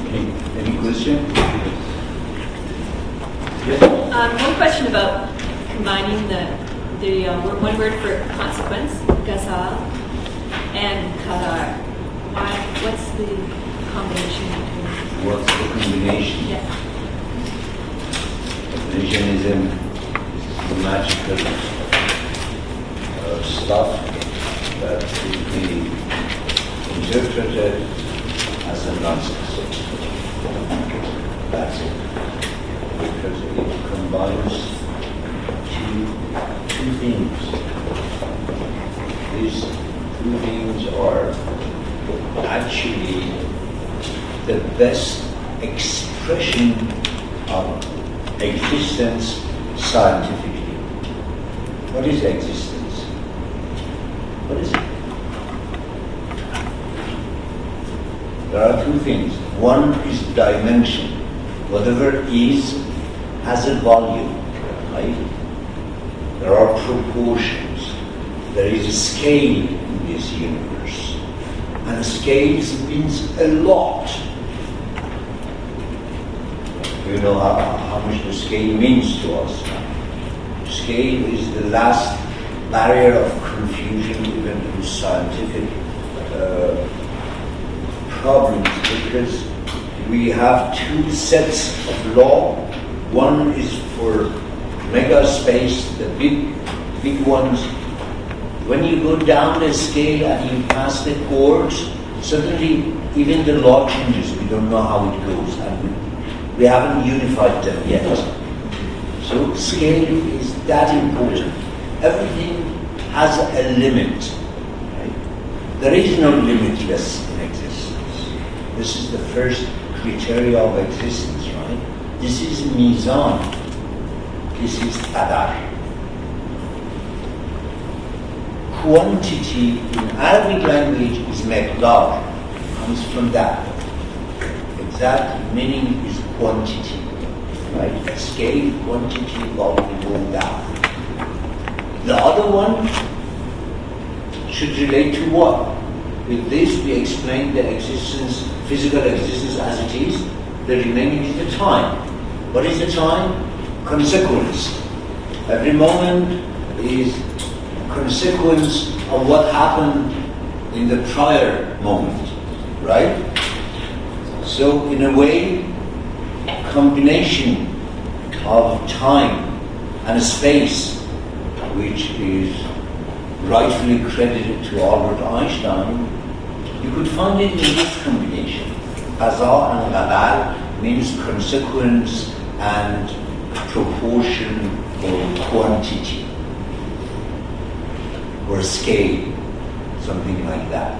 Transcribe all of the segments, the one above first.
Any question? Yes. One question about combining the one word for consequence, gaza, and qadar. What's the combination between? What's the combination? Yeah. Religionism is the magical stuff that could be interpreted as a nonsense. That's it. Because it combines two things. These two things are actually the best expression of existence scientifically. What is existence? What is it? There are two things. One is dimension. Whatever is has a volume, right? There are proportions. There is a scale in this universe. And scales means a lot. You know how much the scale means to us. Scale is the last barrier of confusion even in scientific problems, because we have two sets of law. One is for mega space, the big ones. When you go down the scale and you pass the chords, suddenly even the law changes. We don't know how it goes, and we haven't unified them yet. So scale is that important. Everything has a limit. Right? There is no limitless in existence. This is the first criteria of existence, right? This is mizan. This is qadar. Quantity in Arabic language is miqdar, comes from that. Exact meaning is quantity, right? Scale, quantity, volume, go down. The other one should relate to what? With this we explain the existence, physical existence as it is. The remaining is the time. What is the time? Consequence. Every moment is consequence of what happened in the prior moment, right? So in a way, combination of time and space, which is rightfully credited to Albert Einstein, you could find it in this combination. Qaza and qadar means consequence and proportion or quantity or scale, something like that.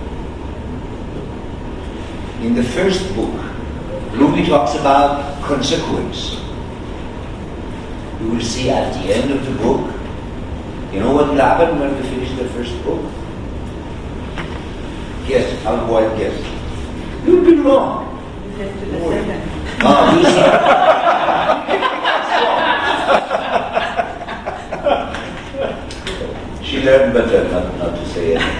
In the first book, Rumi talks about consequence. You will see at the end of the book, you know what will happen when we finish the first book? Guess, I'll go and guess. You'll be wrong. You She learned better not to say it.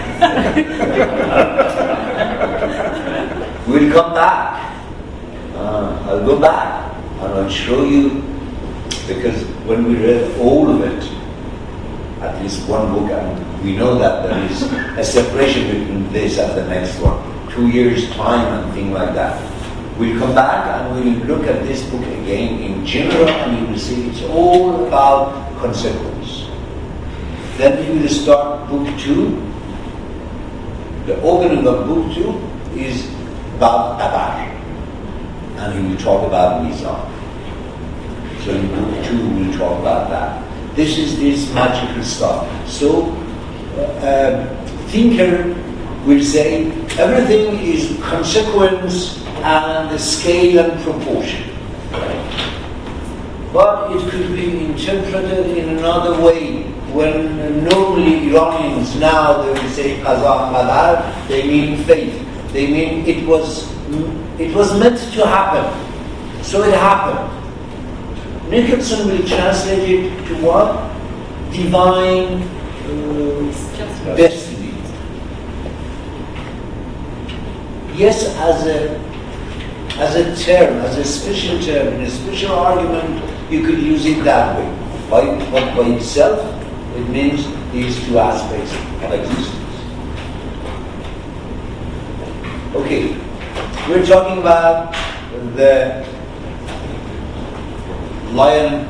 We'll come back. I'll go back and I'll show you, because when we read all of it, at least one book, and we know that there is a separation between this and the next one, 2 years time and things like that. We'll come back and we'll look at this book again in general, and you will see it's all about consequence. Then he will start book 2. The opening of book 2 is about qadar, and he will talk about mizan. So in book 2 we will talk about that. This is this magical stuff. So thinker will say everything is consequence and the scale and proportion. But it could be interpreted in another way. When normally Iranians now they will say qaza and qadar, they mean faith. They mean it was meant to happen. So it happened. Nicholson will translate it to what? Divine destiny. Yes, as a term, as a special term, in a special argument, you could use it that way. But by itself, it means these two aspects of existence. Okay, we're talking about the lion,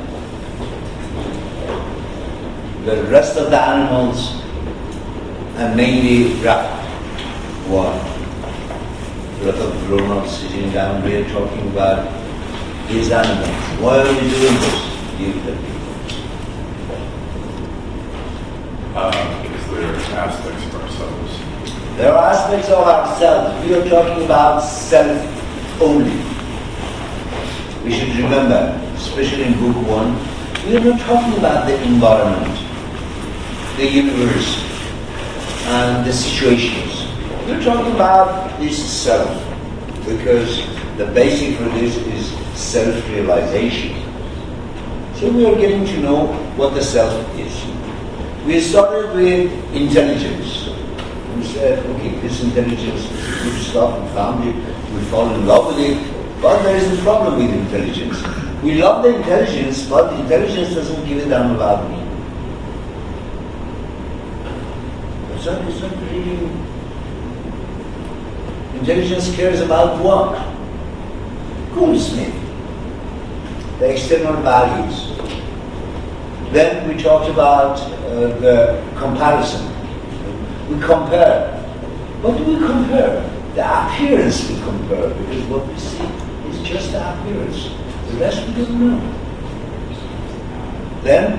the rest of the animals, and mainly rabbit. One. A lot of grown-ups sitting down here talking about these animals. Why are we doing this? You tell me. Because there are aspects of ourselves. There are aspects of ourselves. We are talking about self only. We should remember, especially in book 1, we are not talking about the environment, the universe, and the situations. We're talking about this self, because the basic for this is self-realization. So we are getting to know what the self is. We started with intelligence. We said, okay, this intelligence is good stuff, we found it, we fall in love with it, but there is a problem with intelligence. We love the intelligence, but the intelligence doesn't give a damn about me. It's not really... Intelligence cares about what? Goldsmith. The external values. Then we talked about the comparison. We compare. What do we compare? The appearance we compare, because what we see is just the appearance. The rest we don't know. Then,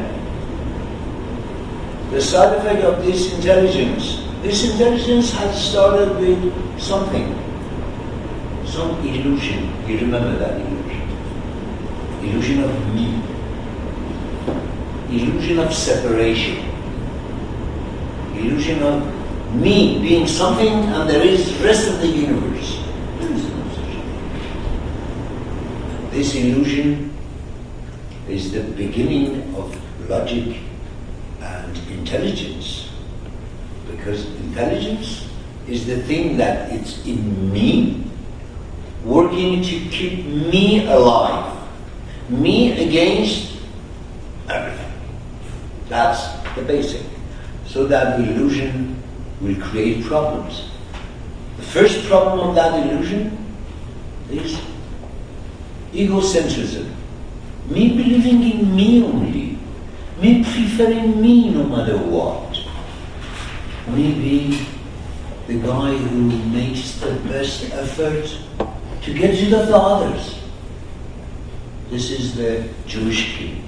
the side effect of this intelligence. This intelligence has started with something. Some illusion. You remember that illusion? Illusion of me. Illusion of separation. Illusion of me being something and there is the rest of the universe. There is no such thing. This illusion is the beginning of logic and intelligence. Because intelligence is the thing that it's in me, working to keep me alive. Me against everything. That's the basic. So that illusion will create problems. The first problem of that illusion is egocentrism. Me believing in me only. Me preferring me no matter what. Me being the guy who makes the best effort to get rid of the others. This is the Jewish king.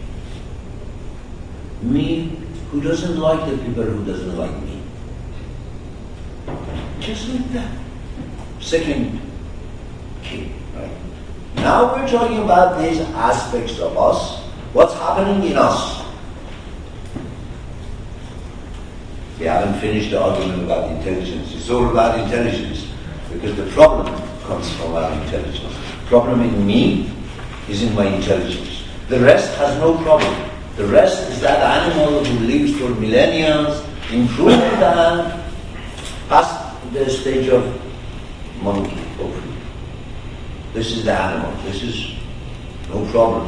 Me who doesn't like the people who doesn't like me. Just like that. Second king, right? Now we're talking about these aspects of us. What's happening in us? We haven't finished the argument about intelligence. It's all about intelligence. Because the problem comes from our intelligence. Problem in me is in my intelligence. The rest has no problem. The rest is that animal who lives for millennia, improved and past the stage of monkey, hopefully. This is the animal. This is no problem.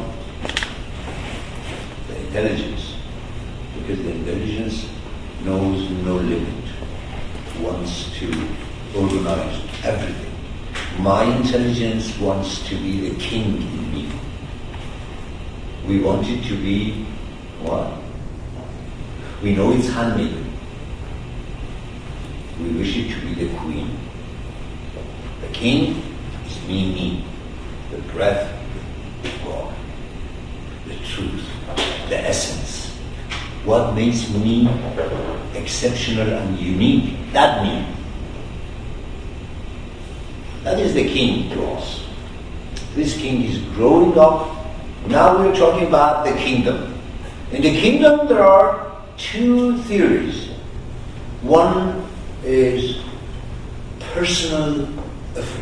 The intelligence. Because the intelligence knows no limit. Wants to organize everything. My intelligence wants to be the king in me. We want it to be what? We know it's handmaiden. We wish it to be the queen. The king is me. The breath, God. The truth, the essence. What makes me exceptional and unique? That me. That is the king to us. This king is growing up. Now we're talking about the kingdom. In the kingdom there are two theories. One is personal effort.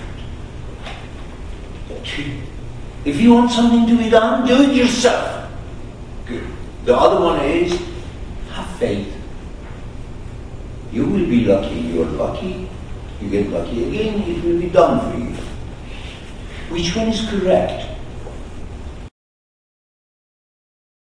If you want something to be done, do it yourself. Good. The other one is have faith. You will be lucky. You are lucky. You get lucky again. It will be done for you. Which one is correct?